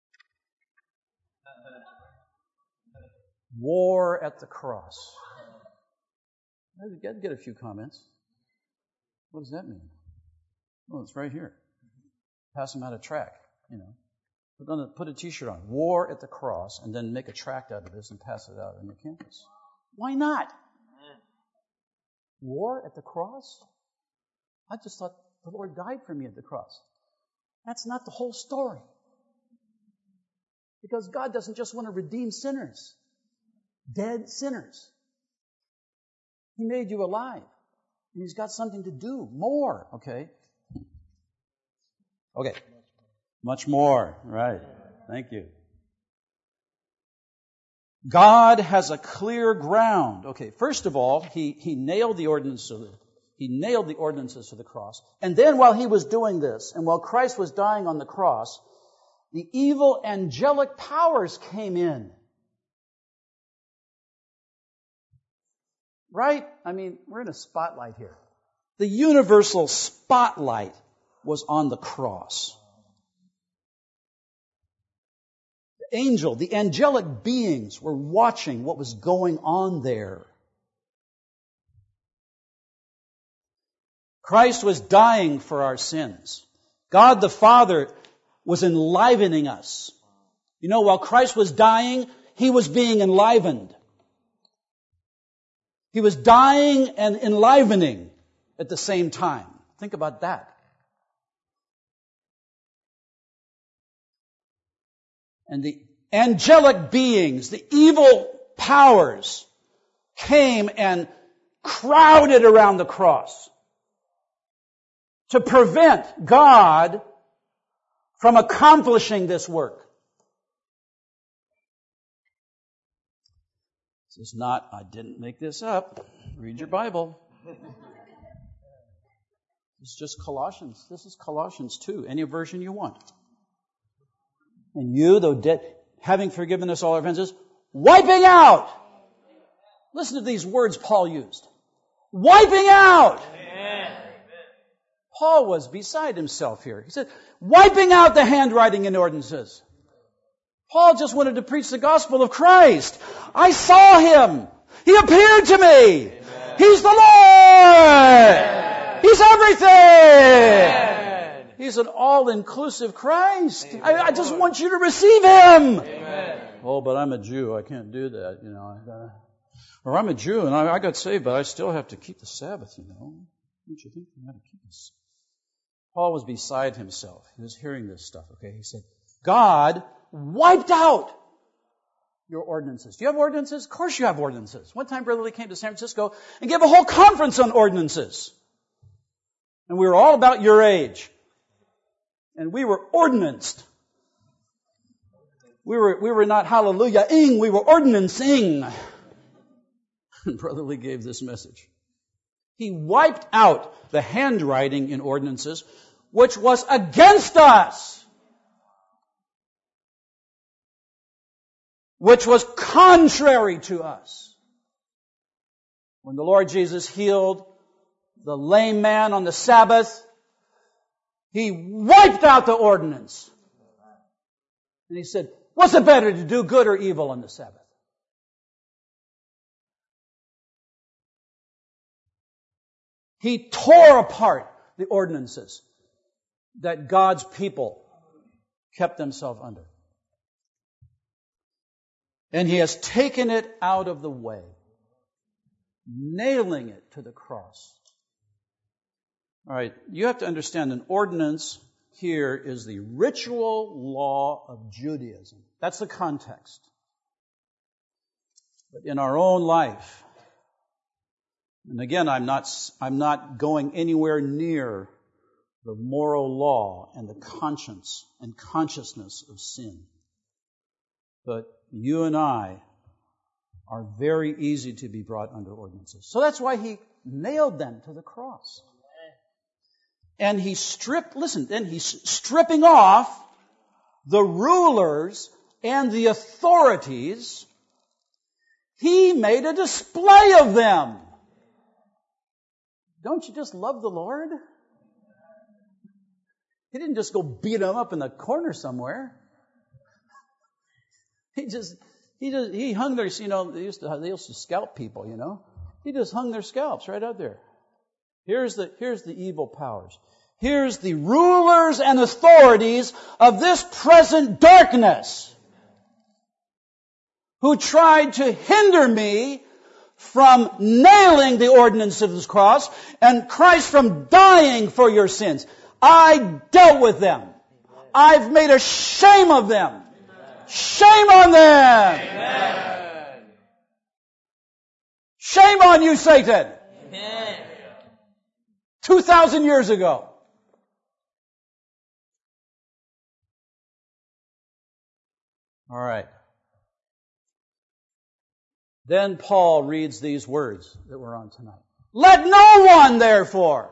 War at the cross. I'd get, get a few comments. What does that mean? Well, it's right here. Pass them out a track, you know. Put, on a, put a t-shirt on. War at the cross, and then make a tract out of this and pass it out on your campus. Why not? War at the cross? I just thought the Lord died for me at the cross. That's not the whole story. Because God doesn't just want to redeem sinners. Dead sinners. He made you alive. And He's got something to do. More. Okay? Okay. Much more. Right. Thank you. God has a clear ground. Okay, first of all, He, he nailed the ordinance of the, He nailed the ordinances to the cross. And then while He was doing this, and while Christ was dying on the cross, the evil angelic powers came in. Right? I mean, we're in a spotlight here. The universal spotlight was on the cross. The angel, the angelic beings were watching what was going on there. Christ was dying for our sins. God the Father was enlivening us. You know, while Christ was dying, He was being enlivened. He was dying and enlivening at the same time. Think about that. And the angelic beings, the evil powers, came and crowded around the cross to prevent God from accomplishing this work. This is not, I didn't make this up. Read your Bible. It's just Colossians. This is Colossians two, any version you want. And you, though dead, having forgiven us all our offenses, wiping out. Listen to these words Paul used. Wiping out. Amen. Paul was beside himself here. He said, wiping out the handwriting in ordinances. Paul just wanted to preach the gospel of Christ. I saw Him. He appeared to me. Amen. He's the Lord. Amen. He's everything. Amen. He's an all-inclusive Christ. I, I just want you to receive Him. Amen. Oh, but I'm a Jew. I can't do that. You know, I gotta, or I'm a Jew and I, I got saved, but I still have to keep the Sabbath. You know, don't you think you got to keep this? Paul was beside himself. He was hearing this stuff. Okay, he said, God wiped out your ordinances. Do you have ordinances? Of course you have ordinances. One time Brother Lee came to San Francisco and gave a whole conference on ordinances. And we were all about your age. And we were ordinanced. We were, we were not hallelujah-ing, we were ordinancing. And Brother Lee gave this message. He wiped out the handwriting in ordinances, which was against us. Which was contrary to us. When the Lord Jesus healed the lame man on the Sabbath, He wiped out the ordinance. And He said, what's it better to do good or evil on the Sabbath? He tore apart the ordinances that God's people kept themselves under. And He has taken it out of the way, nailing it to the cross. All right, you have to understand an ordinance here is the ritual law of Judaism. That's the context. But in our own life, and again, I'm not, I'm not going anywhere near the moral law and the conscience and consciousness of sin. But you and I are very easy to be brought under ordinances. So that's why He nailed them to the cross. And He stripped, listen, then He's stripping off the rulers and the authorities. He made a display of them. Don't you just love the Lord? He didn't just go beat them up in the corner somewhere. He just, he just, he hung their, you know, they used to, they used to scalp people, you know. He just hung their scalps right out there. Here's the, here's the evil powers. Here's the rulers and authorities of this present darkness who tried to hinder me from nailing the ordinance of this cross and Christ from dying for your sins. I dealt with them. I've made a shame of them. Shame on them! Amen. Shame on you, Satan! Amen. Two thousand years ago. All right. Then Paul reads these words that we're on tonight. Let no one, therefore,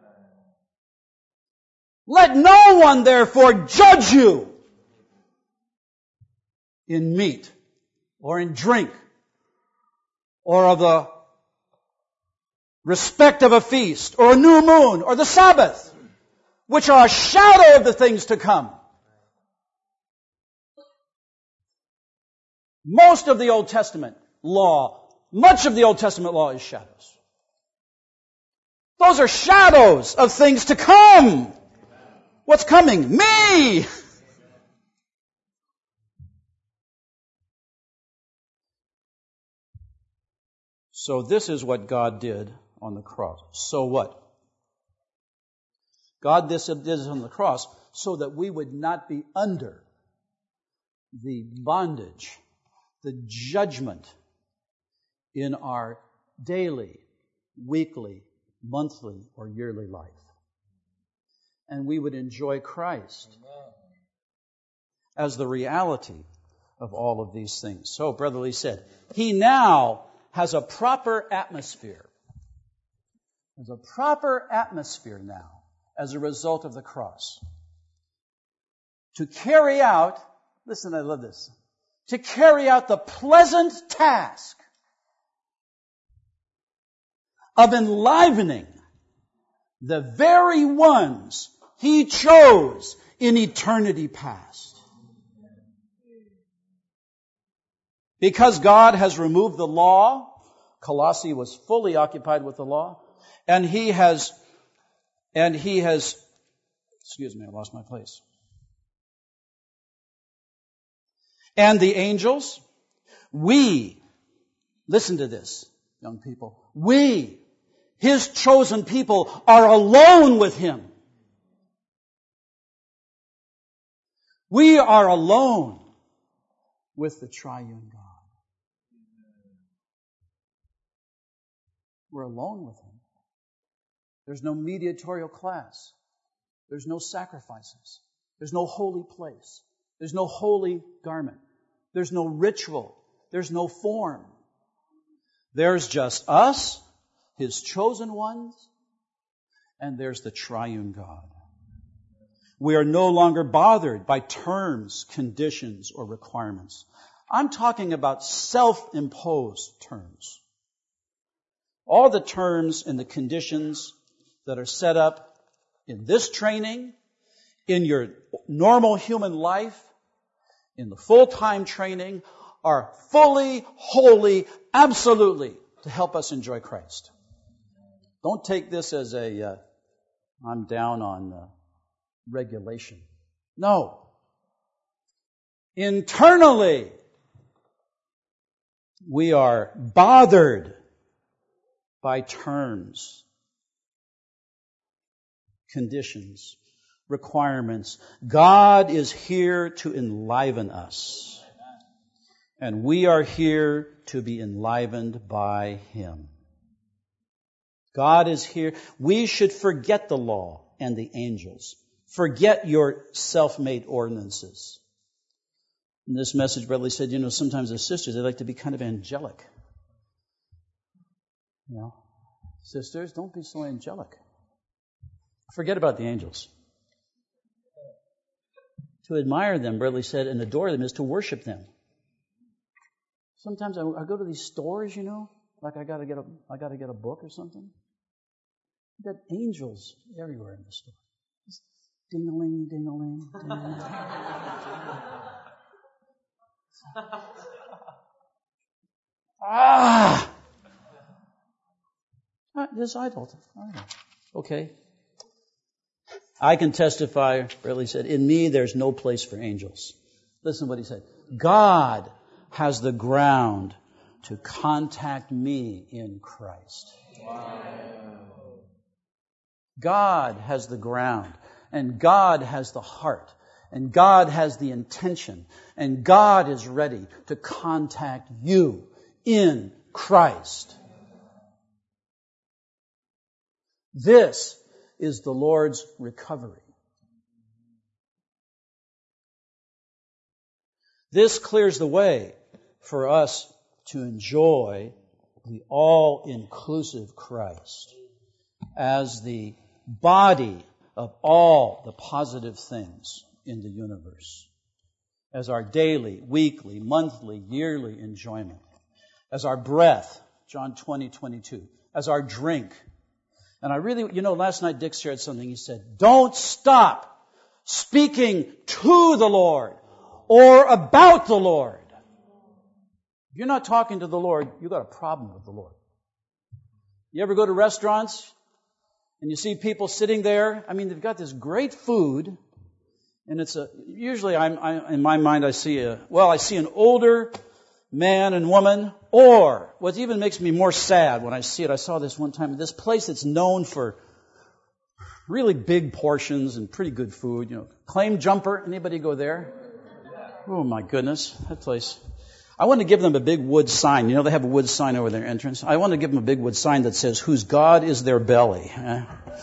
let no one, therefore, judge you in meat, or in drink, or of the respect of a feast, or a new moon, or the Sabbath, which are a shadow of the things to come. Most of the Old Testament law, much of the Old Testament law is shadows. Those are shadows of things to come. What's coming? Me! So this is what God did on the cross. So what? God did this on the cross so that we would not be under the bondage, the judgment in our daily, weekly, monthly, or yearly life. And we would enjoy Christ as the reality of all of these things. So, Brother Lee said, he now has a proper atmosphere. There's a proper atmosphere now as a result of the cross. To carry out, listen, I love this, to carry out the pleasant task of enlivening the very ones he chose in eternity past. Because God has removed the law, Colossae was fully occupied with the law, and he has, and he has, excuse me, I lost my place. And the angels, we, listen to this, young people, we, his chosen people, are alone with him. We are alone with the triune God. We're alone with him. There's no mediatorial class. There's no sacrifices. There's no holy place. There's no holy garment. There's no ritual. There's no form. There's just us, his chosen ones, and there's the triune God. We are no longer bothered by terms, conditions, or requirements. I'm talking about self-imposed terms. All the terms and the conditions that are set up in this training, in your normal human life, in the full-time training, are fully, wholly, absolutely to help us enjoy Christ. Don't take this as a, uh, I'm down on uh, regulation. No. Internally, we are bothered by terms, conditions, requirements. God is here to enliven us. And we are here to be enlivened by him. God is here. We should forget the law and the angels. Forget your self-made ordinances. In this message, Brother Lee said, you know, sometimes as sisters, they like to be kind of angelic. You know, sisters, don't be so angelic. Forget about the angels. To admire them, Brother Lee said, and adore them is to worship them. Sometimes I, I go to these stores, you know, like I got to get a, I got to get a book or something. You've got angels everywhere in the store. Just ding-a-ling, ding-a-ling, ding-a-ling. ah! This idol. Okay. I can testify, Ridley said, in me there's no place for angels. Listen to what he said. God has the ground to contact me in Christ. Wow. God has the ground, and God has the heart, and God has the intention, and God is ready to contact you in Christ. This is the Lord's recovery. This clears the way for us to enjoy the all-inclusive Christ as the body of all the positive things in the universe, as our daily, weekly, monthly, yearly enjoyment, as our breath, John twenty, twenty-two, as our drink. And I really, you know, last night Dick shared something. He said, don't stop speaking to the Lord or about the Lord. If you're not talking to the Lord, you've got a problem with the Lord. You ever go to restaurants and you see people sitting there? I mean, they've got this great food, and it's a, usually I'm, I, in my mind I see a, well, I see an older man and woman, or what even makes me more sad when I see it, I saw this one time, this place that's known for really big portions and pretty good food, you know, Claim Jumper. Anybody go there? Oh my goodness, that place. I want to give them a big wood sign. You know, they have a wood sign over their entrance. I want to give them a big wood sign that says, whose God is their belly. Eh?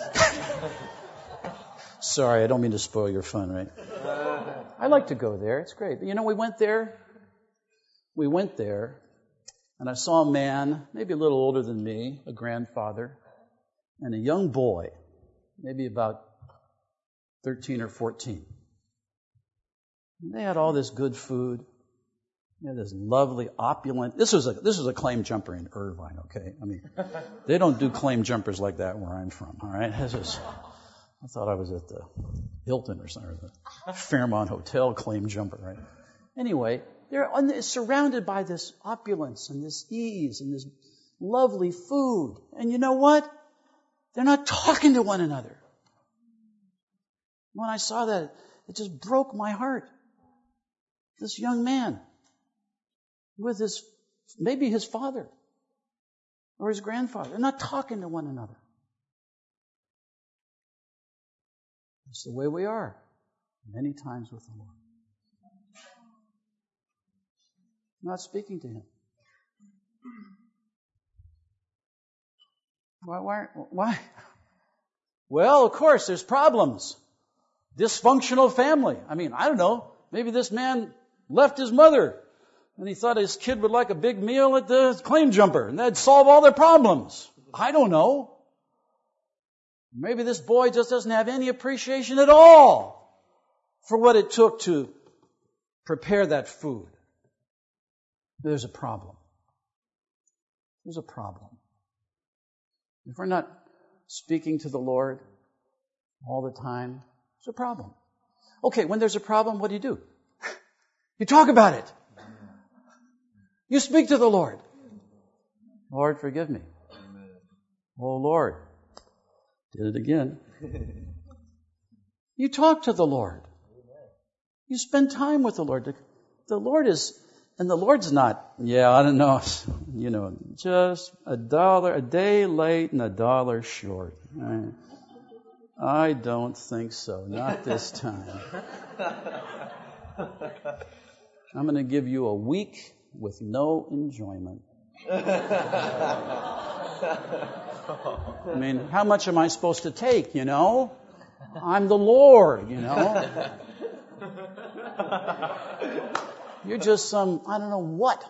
Sorry, I don't mean to spoil your fun, right? I like to go there. It's great. But you know, we went there. We went there, and I saw a man, maybe a little older than me, a grandfather, and a young boy, maybe about thirteen or fourteen. And they had all this good food. They had this lovely, opulent. This was a this was a Claim Jumper in Irvine, okay? I mean, they don't do Claim Jumpers like that where I'm from, all right? This is, I thought I was at the Hilton or something, or the Fairmont Hotel Claim Jumper, right? Anyway, they're surrounded by this opulence and this ease and this lovely food. And you know what? They're not talking to one another. When I saw that, it just broke my heart. This young man with his, maybe his father or his grandfather, they're not talking to one another. That's the way we are many times with the Lord. Not speaking to Him. Why, why, why? Well, of course, there's problems. Dysfunctional family. I mean, I don't know. Maybe this man left his mother and he thought his kid would like a big meal at the Claim Jumper and that'd solve all their problems. I don't know. Maybe this boy just doesn't have any appreciation at all for what it took to prepare that food. There's a problem. There's a problem. If we're not speaking to the Lord all the time, there's a problem. Okay, when there's a problem, what do you do? You talk about it. You speak to the Lord. Lord, forgive me. Oh, Lord. Did it again. You talk to the Lord. You spend time with the Lord. The Lord is... And the Lord's not, yeah, I don't know, you know, just a dollar, a day late and a dollar short. Right? I don't think so. Not this time. I'm going to give you a week with no enjoyment. I mean, how much am I supposed to take, you know? I'm the Lord, you know? You're just some, I don't know what.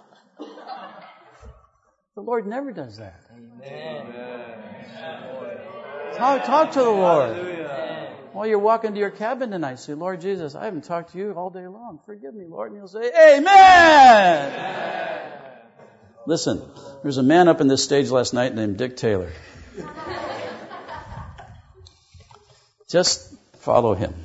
The Lord never does that. Amen. Talk, talk to the Lord. Hallelujah. While you're walking to your cabin tonight, say, Lord Jesus, I haven't talked to you all day long. Forgive me, Lord. And you'll say, Amen. Amen. Listen, there's a man up in this stage last night named Dick Taylor. Just follow him.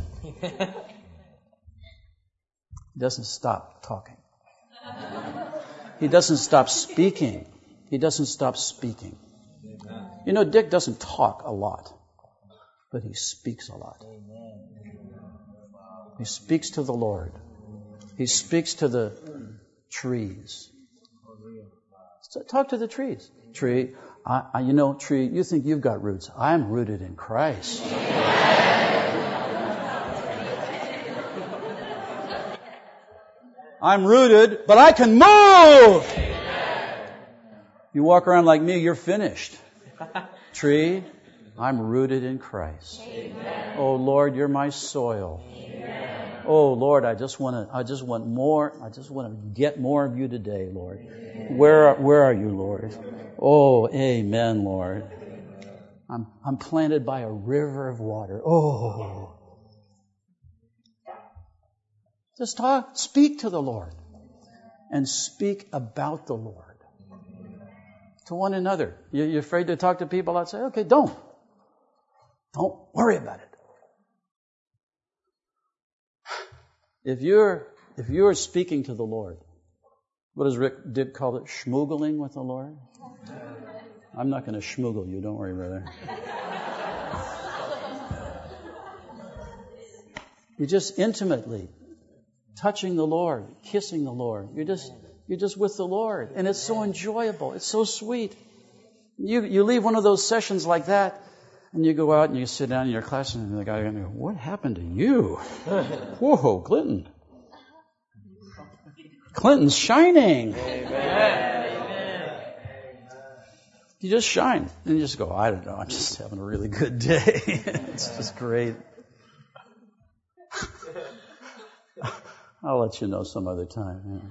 He doesn't stop talking. He doesn't stop speaking. He doesn't stop speaking. You know, Dick doesn't talk a lot, but he speaks a lot. He speaks to the Lord. He speaks to the trees. So talk to the trees. Tree, I, I, you know, tree, you think you've got roots. I'm rooted in Christ. I'm rooted, but I can move. Amen. You walk around like me, you're finished. Tree, I'm rooted in Christ. Amen. Oh Lord, you're my soil. Amen. Oh Lord, I just want to. I just want more. I just want to get more of you today, Lord. Amen. Where Where are you, Lord? Oh, Amen, Lord. I'm I'm planted by a river of water. Oh. Just talk, speak to the Lord and speak about the Lord. to one another. You're afraid to talk to people? I'd say, okay, don't. Don't worry about it. If you're, if you're speaking to the Lord, what does Rick Dick call it? Schmoogling with the Lord? I'm not going to schmoogle you, don't worry, brother. You're just intimately touching the Lord, kissing the Lord. You're just, you're just with the Lord. And it's so enjoyable. It's so sweet. You, you leave one of those sessions like that, and you go out and you sit down in your class, and the guy goes, what happened to you? Whoa, Clinton. Clinton's shining. Amen. You just shine. And you just go, I don't know, I'm just having a really good day. It's just great. I'll let you know some other time.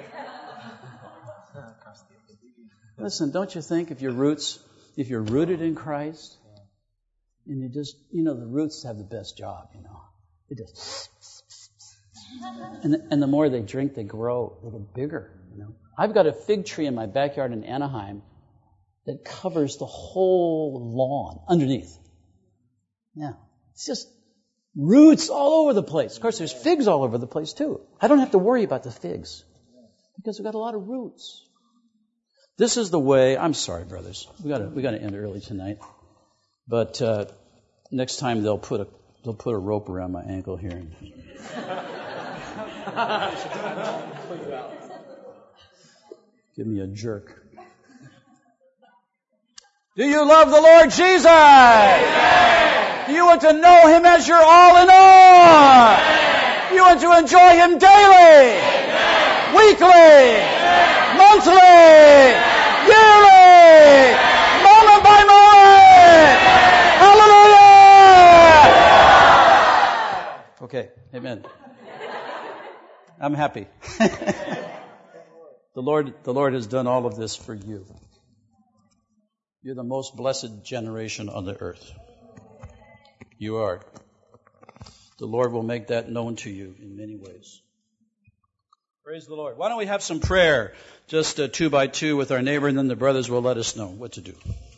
Yeah. Listen, don't you think if your roots, if you're rooted in Christ, and you just, you know, the roots have the best job, you know. They just, and the, and the more they drink, they grow, they get bigger, you know. I've got a fig tree in my backyard in Anaheim that covers the whole lawn underneath. Yeah. It's just roots all over the place. Of course, there's figs all over the place too. I don't have to worry about the figs because we've got a lot of roots. This is the way. I'm sorry, brothers. We got to we got to end early tonight. But uh, next time they'll put a they'll put a rope around my ankle here. Give me a jerk. Do you love the Lord Jesus? Amen. Do you want to know Him as your all in all? Amen. Do you want to enjoy Him daily, Amen. Weekly, Amen. Monthly, Amen. Yearly, Amen. Moment by moment? Amen. Hallelujah! Okay, amen. I'm happy. The Lord, the Lord has done all of this for you. You're the most blessed generation on the earth. You are. The Lord will make that known to you in many ways. Praise the Lord. Why don't we have some prayer, just uh, two by two with our neighbor, and then the brothers will let us know what to do.